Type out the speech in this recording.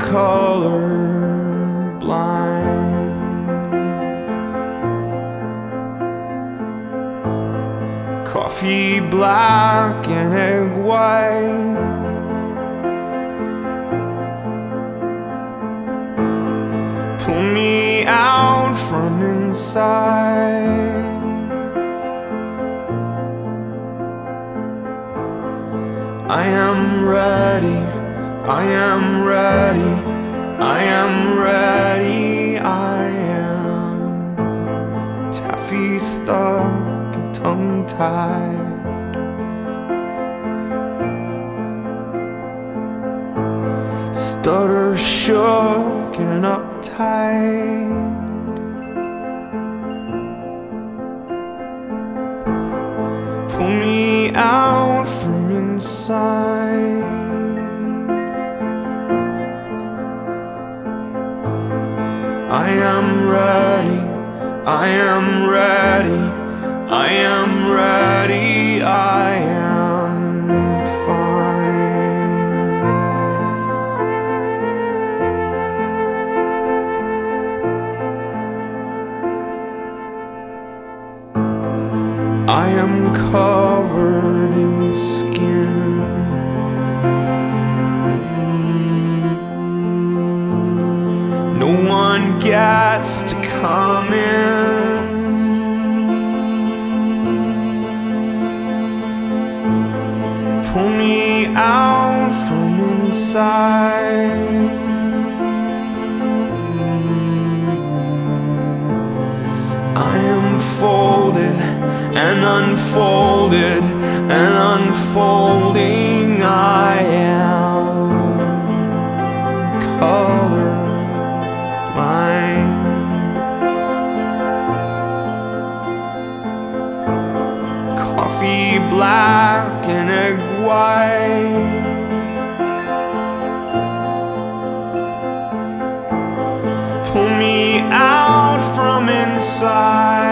color blind. Coffee black and egg white. Pull me out from inside. I am ready, I am ready, I am ready, I am taffy stuck and tongue-tied. Stutter shook and uptight. Pull me out from inside. I am ready, I am ready, I am ready, I am fine. I am covered in skin. No one gets to come in. Pull me out from inside. I am folded and unfolded and unfolding. I am color blind. Coffee black and egg white. Pull me out from inside.